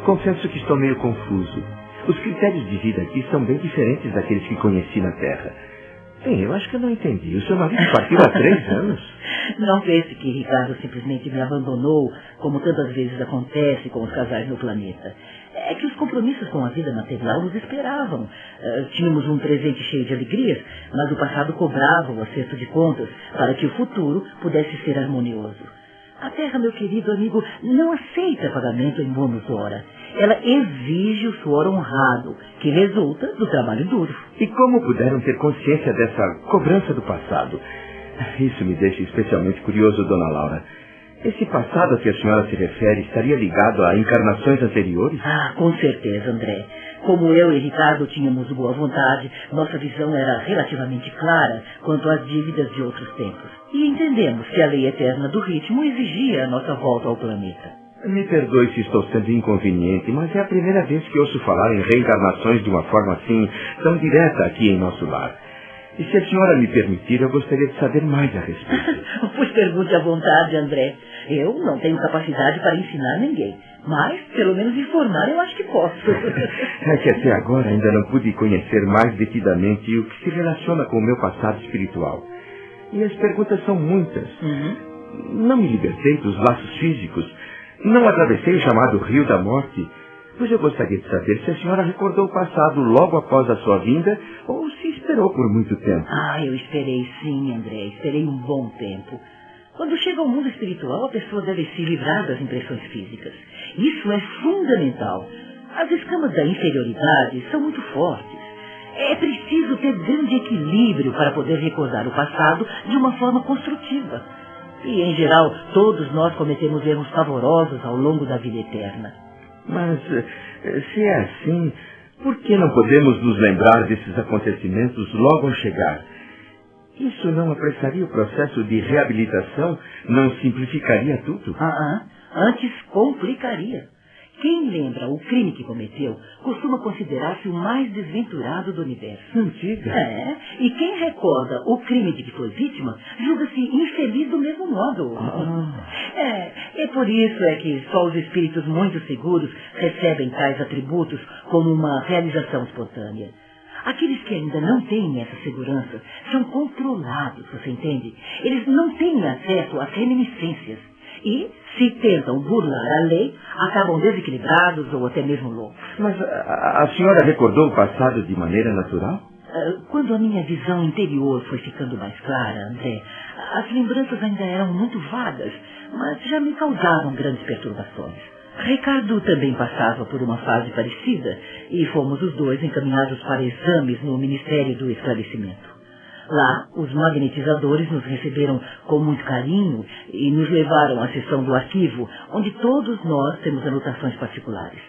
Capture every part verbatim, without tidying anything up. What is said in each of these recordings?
confesso que estou meio confuso. Os critérios de vida aqui são bem diferentes daqueles que conheci na Terra. Bem, eu acho que eu não entendi. O seu marido partiu há três anos. Não pense que Ricardo simplesmente me abandonou, como tantas vezes acontece com os casais no planeta. É que os compromissos com a vida material nos esperavam. Uh, tínhamos um presente cheio de alegrias, mas o passado cobrava o acerto de contas para que o futuro pudesse ser harmonioso. A Terra, meu querido amigo, não aceita pagamento em bônus hora. Ela exige o suor honrado, que resulta do trabalho duro. E como puderam ter consciência dessa cobrança do passado? Isso me deixa especialmente curioso, dona Laura. Esse passado a que a senhora se refere estaria ligado a encarnações anteriores? Ah, com certeza, André. Como eu e Ricardo tínhamos boa vontade, nossa visão era relativamente clara quanto às dívidas de outros tempos. E entendemos que a lei eterna do ritmo exigia a nossa volta ao planeta. Me perdoe se estou sendo inconveniente, mas é a primeira vez que ouço falar em reencarnações de uma forma assim, tão direta aqui em nosso lar. E se a senhora me permitir, eu gostaria de saber mais a respeito. Pois pergunte à vontade, André. Eu não tenho capacidade para ensinar ninguém, mas, pelo menos, informar eu acho que posso. É que até agora ainda não pude conhecer mais detidamente o que se relaciona com o meu passado espiritual. E as perguntas são muitas. Uhum. Não me libertei dos laços físicos. Não atravessei o chamado Rio da Morte. Pois eu gostaria de saber se a senhora recordou o passado logo após a sua vinda ou se esperou por muito tempo. Ah, eu esperei sim, André. Esperei um bom tempo. Quando chega ao mundo espiritual, a pessoa deve se livrar das impressões físicas. Isso é fundamental. As escamas da inferioridade são muito fortes. É preciso ter grande equilíbrio para poder recordar o passado de uma forma construtiva. E, em geral, todos nós cometemos erros pavorosos ao longo da vida eterna. Mas, se é assim, por que não podemos nos lembrar desses acontecimentos logo ao chegar? Isso não apressaria o processo de reabilitação? Não simplificaria tudo? Ah, ah, antes complicaria. Quem lembra o crime que cometeu costuma considerar-se o mais desventurado do universo. Mentira. É, e quem recorda o crime de que foi vítima julga-se infeliz do mesmo modo. Ah. É, é por isso é que só os espíritos muito seguros recebem tais atributos como uma realização espontânea. Aqueles que ainda não têm essa segurança são controlados, você entende? Eles não têm acesso às reminiscências. E, se tentam burlar a lei, acabam desequilibrados ou até mesmo loucos. Mas a, a senhora recordou o passado de maneira natural? Quando a minha visão interior foi ficando mais clara, André, as lembranças ainda eram muito vagas, mas já me causavam grandes perturbações. Ricardo também passava por uma fase parecida e fomos os dois encaminhados para exames no Ministério do Esclarecimento. Lá, os magnetizadores nos receberam com muito carinho e nos levaram à seção do arquivo, onde todos nós temos anotações particulares.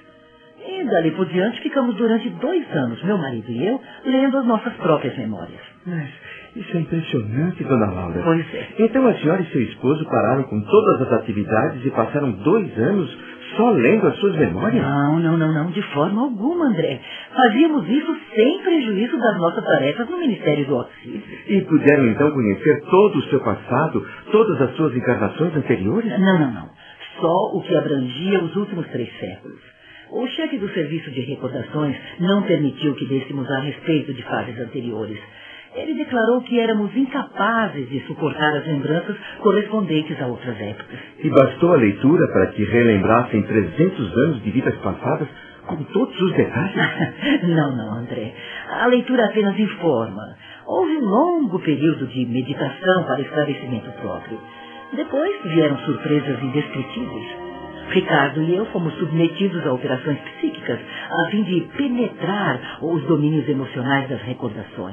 E dali por diante ficamos durante dois anos, meu marido e eu, lendo as nossas próprias memórias. Mas isso é impressionante, dona Laura. Pois é. Então a senhora e seu esposo pararam com todas as atividades e passaram dois anos só lendo as suas memórias? Não, não, não, não, de forma alguma, André. Fazíamos isso sem prejuízo das nossas tarefas no Ministério do Auxílio. E puderam então conhecer todo o seu passado, todas as suas encarnações anteriores? Não, não, não. Só o que abrangia os últimos três séculos. O chefe do Serviço de Recordações não permitiu que dêssemos a respeito de fases anteriores. Ele declarou que éramos incapazes de suportar as lembranças correspondentes a outras épocas. E bastou a leitura para que relembrassem trezentos anos de vidas passadas com todos os detalhes? Não, não, André. A leitura apenas informa. Houve um longo período de meditação para esclarecimento próprio. Depois vieram surpresas indescritíveis. Ricardo e eu fomos submetidos a operações psíquicas a fim de penetrar os domínios emocionais das recordações.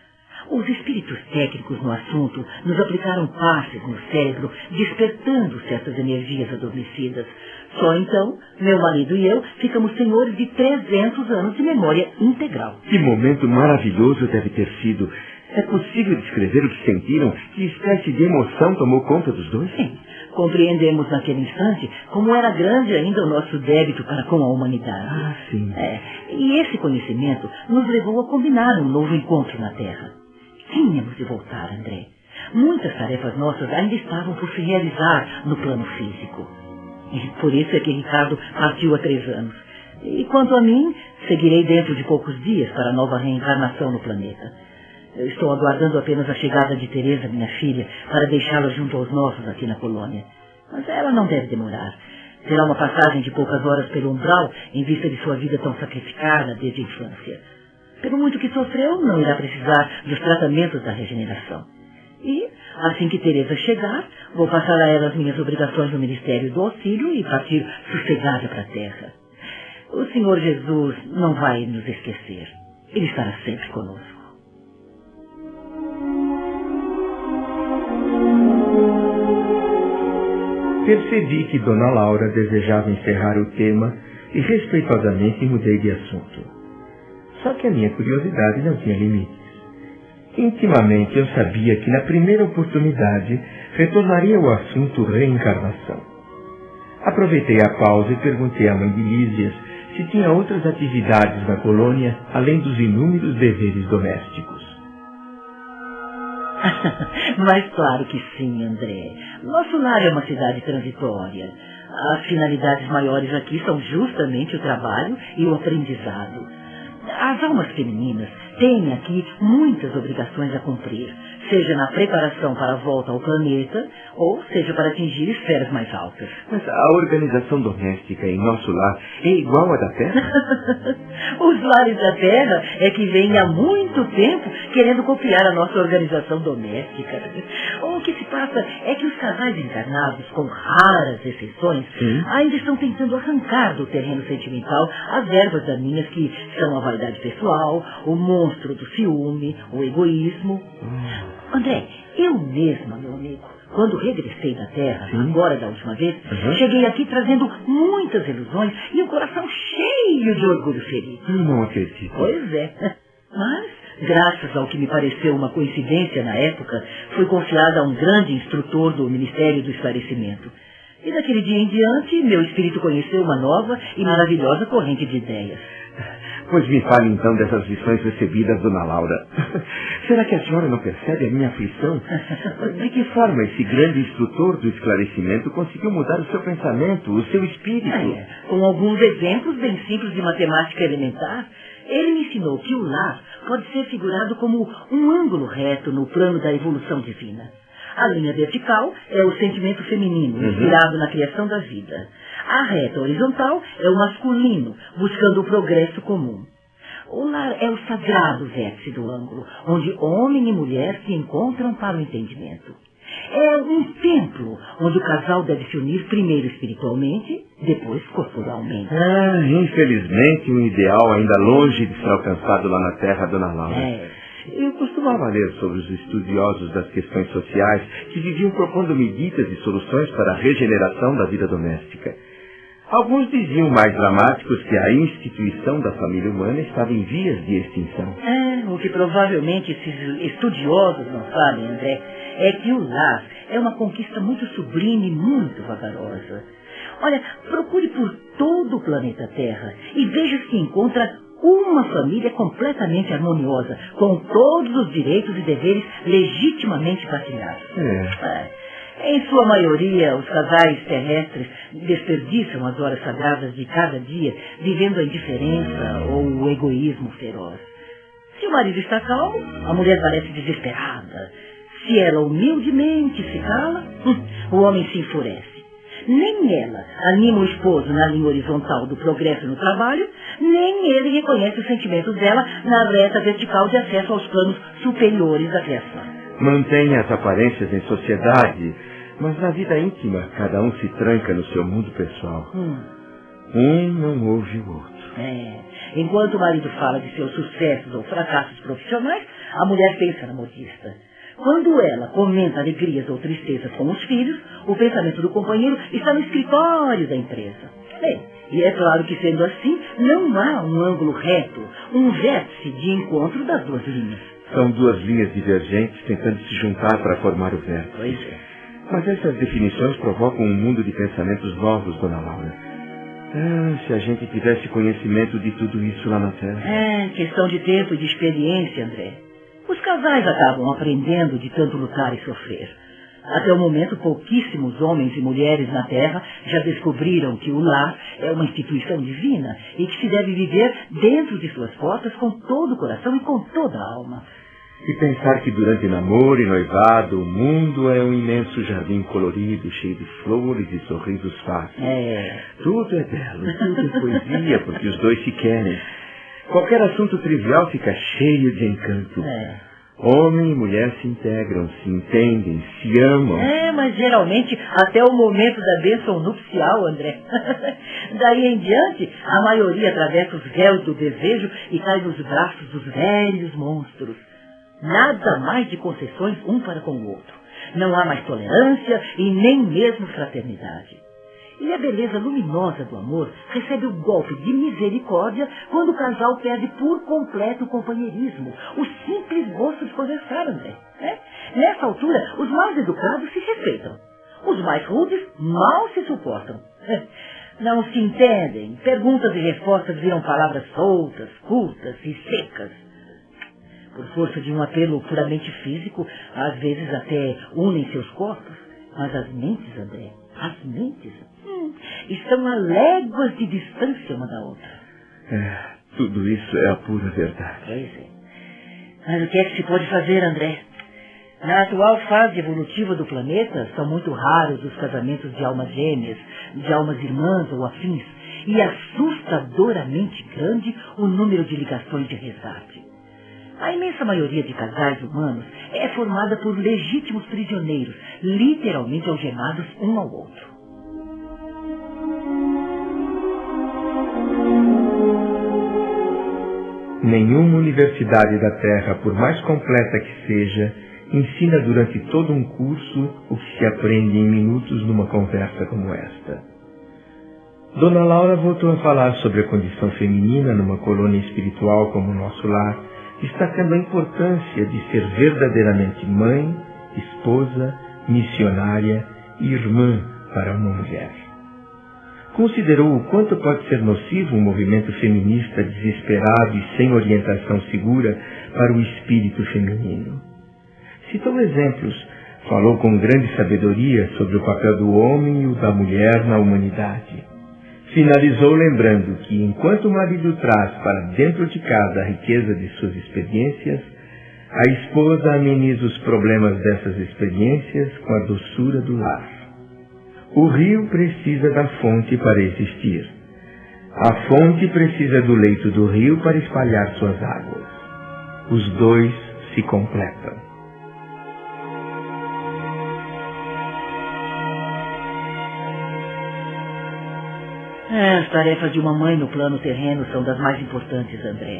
Os espíritos técnicos no assunto nos aplicaram passes no cérebro, despertando certas energias adormecidas. Só então, meu marido e eu ficamos senhores de trezentos anos de memória integral. Que momento maravilhoso deve ter sido. É possível descrever o que sentiram? Que espécie de emoção tomou conta dos dois? Sim. Compreendemos naquele instante como era grande ainda o nosso débito para com a humanidade. Ah, sim. É, e esse conhecimento nos levou a combinar um novo encontro na Terra. Tínhamos de voltar, André. Muitas tarefas nossas ainda estavam por se realizar no plano físico. E por isso é que Ricardo partiu há três anos. E quanto a mim, seguirei dentro de poucos dias para a nova reencarnação no planeta. Eu estou aguardando apenas a chegada de Teresa, minha filha, para deixá-la junto aos nossos aqui na colônia. Mas ela não deve demorar. Será uma passagem de poucas horas pelo umbral, em vista de sua vida tão sacrificada desde a infância. Pelo muito que sofreu, não irá precisar dos tratamentos da regeneração. E, assim que Teresa chegar, vou passar a ela as minhas obrigações no Ministério do Auxílio e partir sossegada para a Terra. O Senhor Jesus não vai nos esquecer. Ele estará sempre conosco. Percebi que Dona Laura desejava encerrar o tema e respeitosamente mudei de assunto. Só que a minha curiosidade não tinha limites. Intimamente eu sabia que na primeira oportunidade retornaria ao assunto reencarnação. Aproveitei a pausa e perguntei à mãe de Lísias se tinha outras atividades na colônia além dos inúmeros deveres domésticos. Mas claro que sim, André. Nosso lar é uma cidade transitória. As finalidades maiores aqui são justamente o trabalho e o aprendizado. As almas femininas têm aqui muitas obrigações a cumprir, seja na preparação para a volta ao planeta, ou seja para atingir esferas mais altas. Mas a organização doméstica em nosso lar é igual à da Terra? Os lares da Terra é que vêm há muito tempo querendo copiar a nossa organização doméstica. O que se passa é que os casais encarnados, com raras exceções, Sim. ainda estão tentando arrancar do terreno sentimental as ervas daninhas que são a vaidade pessoal, o monstro do ciúme, o egoísmo. Hum. André, eu mesma, meu amigo, quando regressei da Terra, Sim. agora da última vez, uhum. cheguei aqui trazendo muitas ilusões e um coração cheio de orgulho ferido. Eu não acredito. Pois é. Mas, graças ao que me pareceu uma coincidência na época, fui confiada a um grande instrutor do Ministério do Esclarecimento. E daquele dia em diante, meu espírito conheceu uma nova e maravilhosa corrente de ideias. Pois me fale então dessas lições recebidas, Dona Laura. Será que a senhora não percebe a minha aflição? De que forma esse grande instrutor do esclarecimento conseguiu mudar o seu pensamento, o seu espírito? É, com alguns exemplos bem simples de matemática elementar, ele me ensinou que o lar pode ser figurado como um ângulo reto no plano da evolução divina. A linha vertical é o sentimento feminino, uhum. inspirado na criação da vida. A reta horizontal é o masculino, buscando o progresso comum. O lar é o sagrado vértice do ângulo, onde homem e mulher se encontram para o entendimento. É um templo, onde o casal deve se unir primeiro espiritualmente, depois corporalmente. Ah, infelizmente, um ideal ainda longe de ser alcançado lá na Terra, Dona Laura. É. Eu costumava ler sobre os estudiosos das questões sociais que viviam propondo medidas e soluções para a regeneração da vida doméstica. Alguns diziam mais dramáticos que a instituição da família humana estava em vias de extinção. É, o que provavelmente esses estudiosos não sabem, André, é que o lar é uma conquista muito sublime e muito vagarosa. Olha, procure por todo o planeta Terra e veja se encontra uma família completamente harmoniosa, com todos os direitos e deveres legitimamente partilhados. É. É. Em sua maioria, os casais terrestres desperdiçam as horas sagradas de cada dia, vivendo a indiferença ou o egoísmo feroz. Se o marido está calmo, a mulher parece desesperada. Se ela humildemente se cala, o homem se enfurece. Nem ela anima o esposo na linha horizontal do progresso no trabalho, nem ele reconhece os sentimentos dela na reta vertical de acesso aos planos superiores da criação. Mantém as aparências em sociedade, mas na vida íntima, cada um se tranca no seu mundo pessoal. Hum. Um não ouve o outro. É. Enquanto o marido fala de seus sucessos ou fracassos profissionais, a mulher pensa na modista. Quando ela comenta alegrias ou tristezas com os filhos, o pensamento do companheiro está no escritório da empresa. Bem, e é claro que sendo assim, não há um ângulo reto, um vértice de encontro das duas linhas. São duas linhas divergentes tentando se juntar para formar o vértice. Pois é. Mas essas definições provocam um mundo de pensamentos novos, Dona Laura. Ah, se a gente tivesse conhecimento de tudo isso lá na Terra. É, questão de tempo e de experiência, André. Os casais acabam aprendendo de tanto lutar e sofrer. Até o momento, pouquíssimos homens e mulheres na Terra já descobriram que o lar é uma instituição divina e que se deve viver dentro de suas portas com todo o coração e com toda a alma. E pensar que durante namoro e noivado, o mundo é um imenso jardim colorido, cheio de flores e sorrisos fáceis. É. Tudo é belo, tudo é poesia, porque os dois se querem. Qualquer assunto trivial fica cheio de encanto. É. Homem e mulher se integram, se entendem, se amam. É, mas geralmente até o momento da bênção nupcial, André. Daí em diante, a maioria atravessa os véus do desejo e cai nos braços dos velhos monstros. Nada mais de concessões um para com o outro. Não há mais tolerância e nem mesmo fraternidade. E a beleza luminosa do amor recebe o golpe de misericórdia quando o casal perde por completo o companheirismo, o simples gosto de conversar, André. Né? Nessa altura, os mais educados se respeitam. Os mais rudes mal se suportam. Não se entendem. Perguntas e respostas viram palavras soltas, curtas e secas. Por força de um apelo puramente físico, às vezes até unem seus corpos. Mas as mentes, André, as mentes, hum, estão a léguas de distância uma da outra. É, tudo isso é a pura verdade. Pois é. Mas o que é que se pode fazer, André? Na atual fase evolutiva do planeta, são muito raros os casamentos de almas gêmeas, de almas irmãs ou afins, e assustadoramente grande o número de ligações de resgate. A imensa maioria de casais humanos é formada por legítimos prisioneiros, literalmente algemados um ao outro. Nenhuma universidade da Terra, por mais completa que seja, ensina durante todo um curso o que se aprende em minutos numa conversa como esta. Dona Laura voltou a falar sobre a condição feminina numa colônia espiritual como o nosso lar, destacando a importância de ser verdadeiramente mãe, esposa, missionária e irmã para uma mulher. Considerou o quanto pode ser nocivo um movimento feminista desesperado e sem orientação segura para o espírito feminino. Citou exemplos, falou com grande sabedoria sobre o papel do homem e o da mulher na humanidade. Finalizou lembrando que, enquanto o marido traz para dentro de casa a riqueza de suas experiências, a esposa ameniza os problemas dessas experiências com a doçura do lar. O rio precisa da fonte para existir. A fonte precisa do leito do rio para espalhar suas águas. Os dois se completam. É, as tarefas de uma mãe no plano terreno são das mais importantes, André.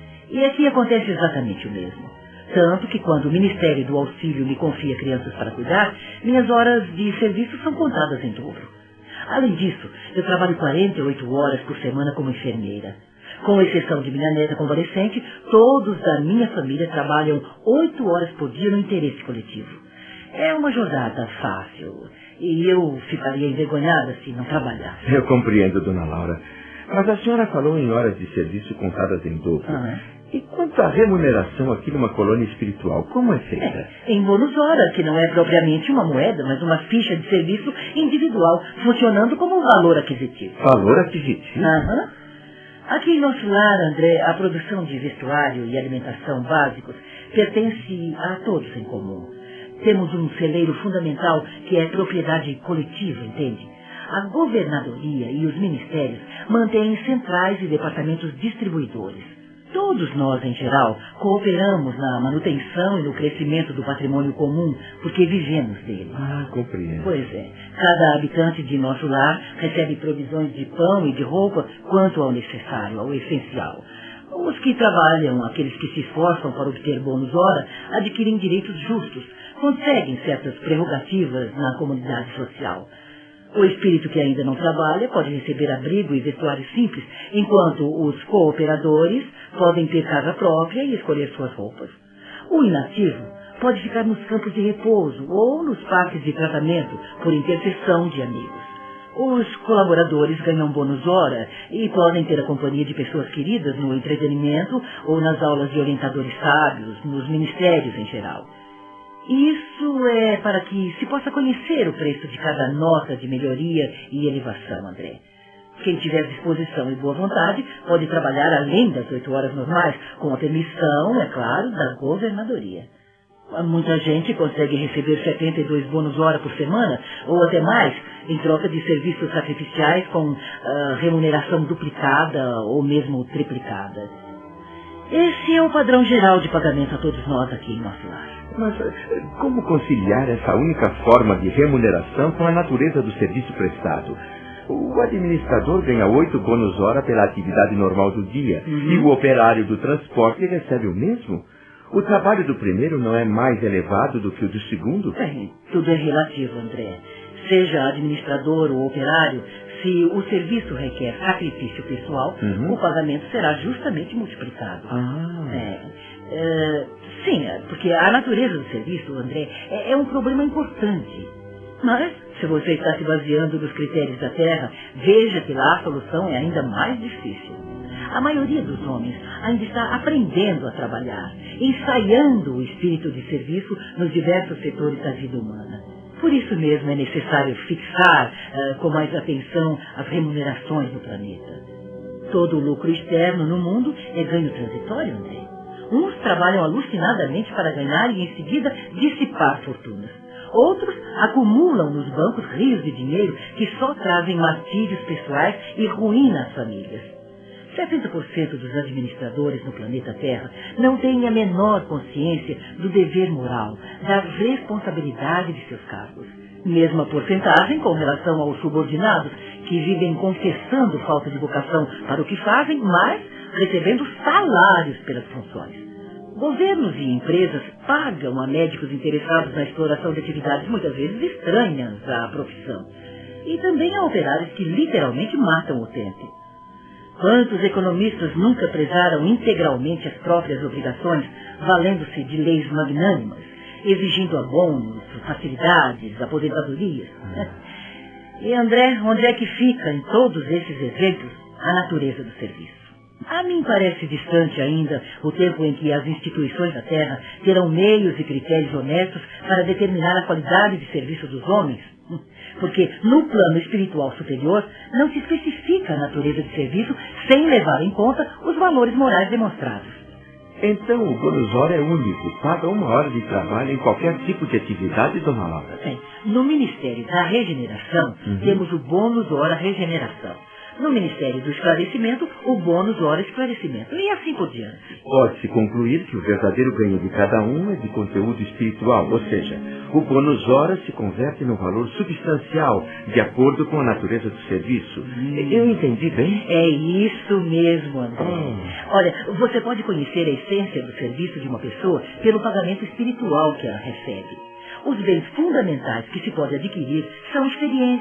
E aqui acontece exatamente o mesmo. Tanto que quando o Ministério do Auxílio me confia crianças para cuidar, minhas horas de serviço são contadas em dobro. Além disso, eu trabalho quarenta e oito horas por semana como enfermeira. Com exceção de minha neta convalescente, todos da minha família trabalham oito horas por dia no interesse coletivo. É uma jornada fácil. E eu ficaria envergonhada se não trabalhasse. Eu compreendo, Dona Laura. Mas a senhora falou em horas de serviço contadas em dobro. Ah, e quanto à remuneração aqui numa colônia espiritual, como é feita? É, em bônus hora, que não é propriamente uma moeda, mas uma ficha de serviço individual, funcionando como um valor aquisitivo. Valor aquisitivo? Aham. Aqui em nosso lar, André, a produção de vestuário e alimentação básicos pertence a todos em comum. Temos um celeiro fundamental que é propriedade coletiva, entende? A governadoria e os ministérios mantêm centrais e departamentos distribuidores. Todos nós, em geral, cooperamos na manutenção e no crescimento do patrimônio comum, porque vivemos dele. Ah, compreendo. Pois é. Cada habitante de nosso lar recebe provisões de pão e de roupa quanto ao necessário, ao essencial. Os que trabalham, aqueles que se esforçam para obter bônus hora, adquirem direitos justos, conseguem certas prerrogativas na comunidade social. O espírito que ainda não trabalha pode receber abrigo e vestuário simples, enquanto os cooperadores podem ter casa própria e escolher suas roupas. O inativo pode ficar nos campos de repouso ou nos parques de tratamento por intercessão de amigos. Os colaboradores ganham bônus hora e podem ter a companhia de pessoas queridas no entretenimento ou nas aulas de orientadores sábios, nos ministérios em geral. Isso é para que se possa conhecer o preço de cada nota de melhoria e elevação, André. Quem tiver disposição e boa vontade pode trabalhar além das oito horas normais, com a permissão, é claro, da governadoria. Muita gente consegue receber setenta e dois bônus hora por semana, ou até mais, em troca de serviços sacrificiais com uh, remuneração duplicada ou mesmo triplicada. Esse é o padrão geral de pagamento a todos nós aqui em nosso lar. Mas como conciliar essa única forma de remuneração com a natureza do serviço prestado? O administrador ganha oito bônus hora pela atividade normal do dia, uhum. e o operário do transporte recebe o mesmo? O trabalho do primeiro não é mais elevado do que o do segundo? Bem, tudo é relativo, André. Seja administrador ou operário, se o serviço requer sacrifício pessoal, uhum. o pagamento será justamente multiplicado. Ah. É, é, sim, porque a natureza do serviço, André, é, é um problema importante. Mas, se você está se baseando nos critérios da Terra, veja que lá a solução é ainda mais difícil. A maioria dos homens ainda está aprendendo a trabalhar, ensaiando o espírito de serviço nos diversos setores da vida humana. Por isso mesmo é necessário fixar uh, com mais atenção as remunerações do planeta. Todo o lucro externo no mundo é ganho transitório, André. Uns trabalham alucinadamente para ganhar e em seguida dissipar fortunas. Outros acumulam nos bancos rios de dinheiro que só trazem martírios pessoais e ruína às famílias. setenta por cento dos administradores no planeta Terra não têm a menor consciência do dever moral, da responsabilidade de seus cargos. Mesma porcentagem com relação aos subordinados, que vivem confessando falta de vocação para o que fazem, mas recebendo salários pelas funções. Governos e empresas pagam a médicos interessados na exploração de atividades muitas vezes estranhas à profissão. E também a operários que literalmente matam o tempo. Quantos economistas nunca prezaram integralmente as próprias obrigações, valendo-se de leis magnânimas, exigindo abonos, facilidades, aposentadorias? E, André, onde é que fica em todos esses exemplos a natureza do serviço? A mim parece distante ainda o tempo em que as instituições da Terra terão meios e critérios honestos para determinar a qualidade de serviço dos homens. Porque no plano espiritual superior não se especifica a natureza de serviço sem levar em conta os valores morais demonstrados. Então o bônus hora é único, paga uma hora de trabalho em qualquer tipo de atividade, dona Laura? Sim. No Ministério da Regeneração, uhum. temos o bônus hora regeneração. No Ministério do Esclarecimento, o bônus hora esclarecimento. E assim por diante. Pode-se concluir que o verdadeiro ganho de cada um é de conteúdo espiritual, ou seja, o bônus hora se converte num valor substancial, de acordo com a natureza do serviço. Hum. Eu entendi bem? É isso mesmo, André. Oh. Olha, você pode conhecer a essência do serviço de uma pessoa pelo pagamento espiritual que ela recebe. Os bens fundamentais que se pode adquirir são experiências,